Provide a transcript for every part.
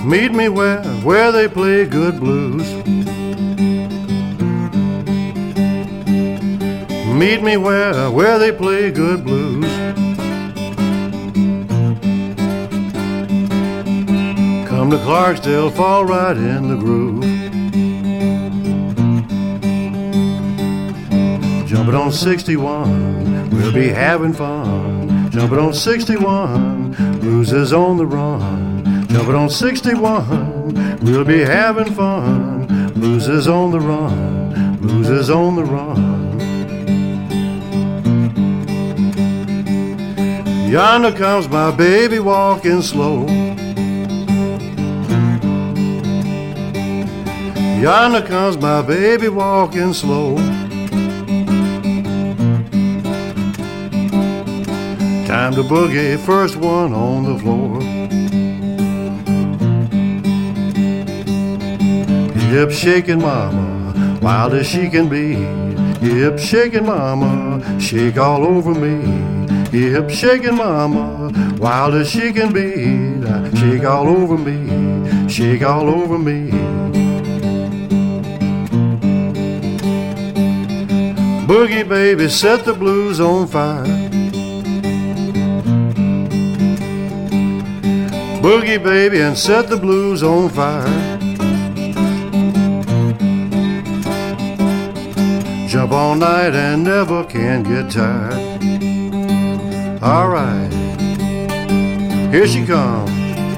Meet me where they play good blues. Meet me where they play good blues. Come to Clarksdale, fall right in the groove. Jumping on 61, we'll be having fun. Jumping on 61, blues is on the run. Jumping on 61, we'll be having fun. Blues is on the run. Blues is on the run. Yonder comes my baby walking slow. Yonder comes my baby walking slow. Time to boogie, first one on the floor. Hip shaking mama, wild as she can be. Hip shaking mama, shake all over me. Hip shaking mama, wild as she can be. Shake all over me, shake all over me. Boogie baby, set the blues on fire. Boogie baby, and set the blues on fire. Jump all night and never can get tired. All right, here she comes.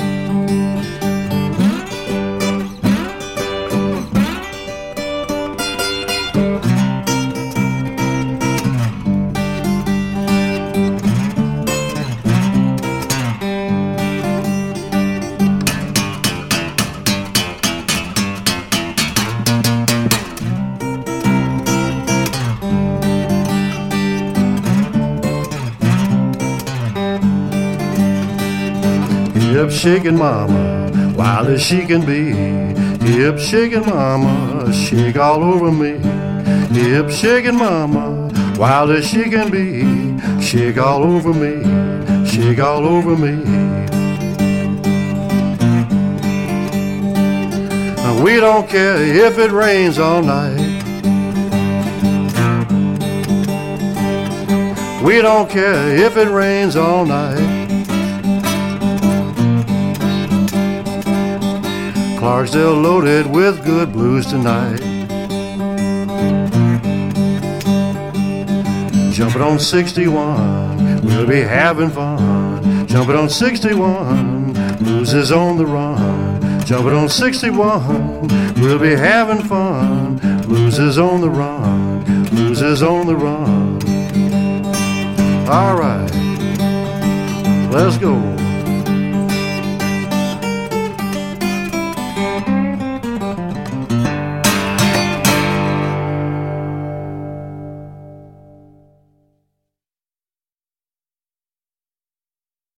Hip shaking mama, wild as she can be. Hip shaking mama, shake all over me. Hip shaking mama, wild as she can be. Shake all over me, shake all over me. We don't care if it rains all night. We don't care if it rains all night. Clarksdale loaded with good blues tonight. Jumping on 61, we'll be having fun. Jumping on 61, blues is on the run. Jumping on 61, we'll be having fun. Blues is on the run. Blues is on the run. All right, let's go.